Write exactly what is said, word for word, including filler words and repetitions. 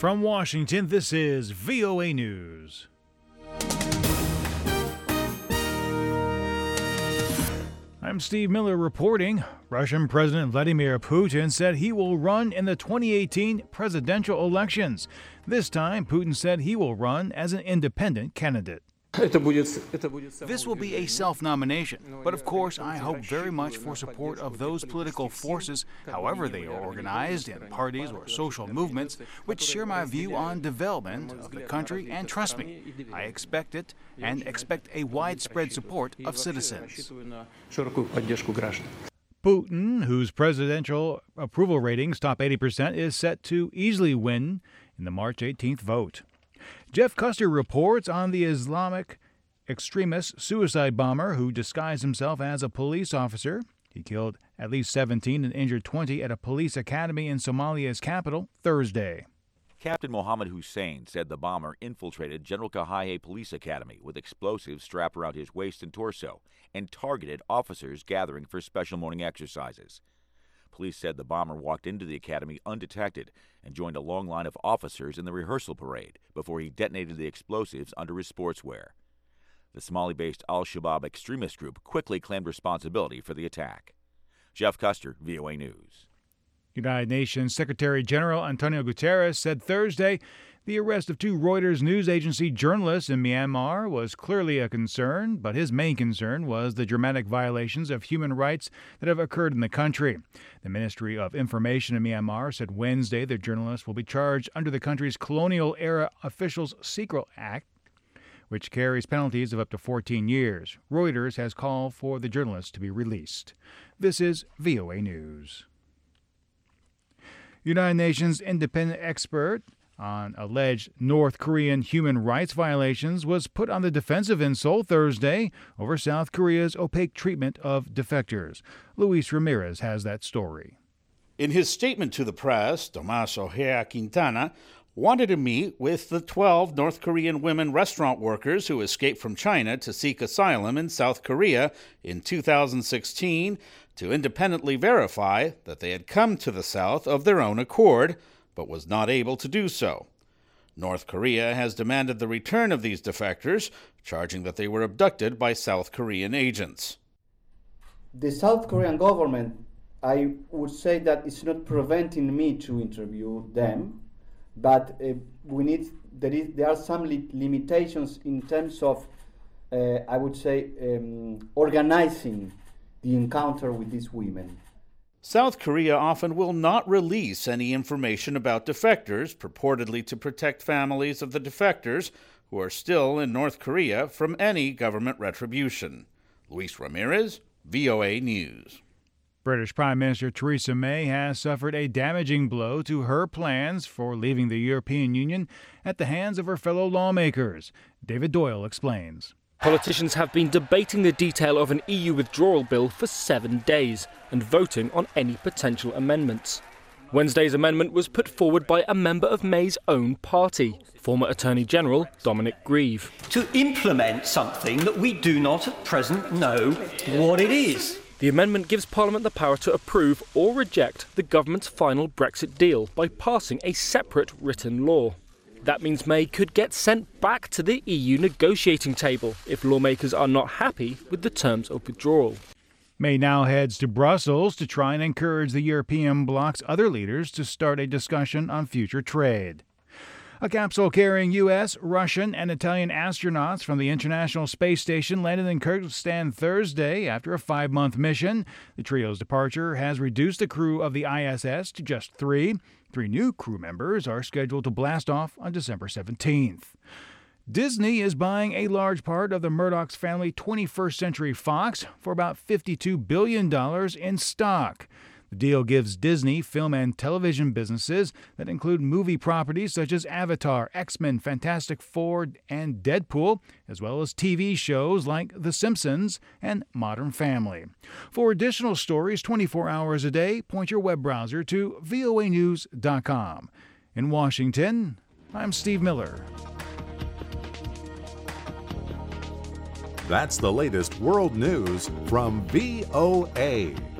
From Washington, this is V O A News. I'm Steve Miller reporting. Russian President Vladimir Putin said he will run in the twenty eighteen presidential elections. This time, Putin said he will run as an independent candidate. This will be a self-nomination, but of course I hope very much for support of those political forces, however they are organized, in parties or social movements, which share my view on development of the country, and trust me, I expect it, and expect a widespread support of citizens. Putin, whose presidential approval ratings top eighty percent, is set to easily win in the March eighteenth vote. Jeff Custer reports on the Islamic extremist suicide bomber who disguised himself as a police officer. He killed at least seventeen and injured twenty at a police academy in Somalia's capital Thursday. Captain Mohammed Hussein said the bomber infiltrated General Kahaye Police Academy with explosives strapped around his waist and torso and targeted officers gathering for special morning exercises. Police said the bomber walked into the academy undetected and joined a long line of officers in the rehearsal parade before he detonated the explosives under his sportswear. The Somali-based Al-Shabaab extremist group quickly claimed responsibility for the attack. Jeff Custer, V O A News. United Nations Secretary General Antonio Guterres said Thursday the arrest of two Reuters news agency journalists in Myanmar was clearly a concern, but his main concern was the dramatic violations of human rights that have occurred in the country. The Ministry of Information in Myanmar said Wednesday the journalists will be charged under the country's colonial-era Officials Secret Act, which carries penalties of up to fourteen years. Reuters has called for the journalists to be released. This is V O A News. United Nations independent expert on alleged North Korean human rights violations was put on the defensive in Seoul Thursday over South Korea's opaque treatment of defectors. Luis Ramirez has that story. In his statement to the press, Tomas Ojea Quintana wanted to meet with the twelve North Korean women restaurant workers who escaped from China to seek asylum in South Korea in two thousand sixteen to independently verify that they had come to the South of their own accord, but was not able to do so. North Korea has demanded the return of these defectors, charging that they were abducted by South Korean agents. The South Korean government, I would say that it's not preventing me to interview them, but uh, we need there is there are some li- limitations in terms of, uh, I would say, um, organizing the encounter with these women. South Korea often will not release any information about defectors, purportedly to protect families of the defectors who are still in North Korea from any government retribution. Luis Ramirez, V O A News. British Prime Minister Theresa May has suffered a damaging blow to her plans for leaving the European Union at the hands of her fellow lawmakers. David Doyle explains. Politicians have been debating the detail of an E U withdrawal bill for seven days and voting on any potential amendments. Wednesday's amendment was put forward by a member of May's own party, former Attorney General Dominic Grieve. To implement something that we do not at present know what it is. The amendment gives Parliament the power to approve or reject the government's final Brexit deal by passing a separate written law. That means May could get sent back to the E U negotiating table if lawmakers are not happy with the terms of withdrawal. May now heads to Brussels to try and encourage the European bloc's other leaders to start a discussion on future trade. A capsule carrying U S, Russian, and Italian astronauts from the International Space Station landed in Kyrgyzstan Thursday after a five-month mission. The trio's departure has reduced the crew of the I S S to just three. Three new crew members are scheduled to blast off on December seventeenth. Disney is buying a large part of the Murdoch family twenty-first Century Fox for about fifty-two billion dollars in stock. The deal gives Disney film and television businesses that include movie properties such as Avatar, X-Men, Fantastic Four, and Deadpool, as well as T V shows like The Simpsons and Modern Family. For additional stories twenty-four hours a day, point your web browser to V O A news dot com. In Washington, I'm Steve Miller. That's the latest world news from V O A.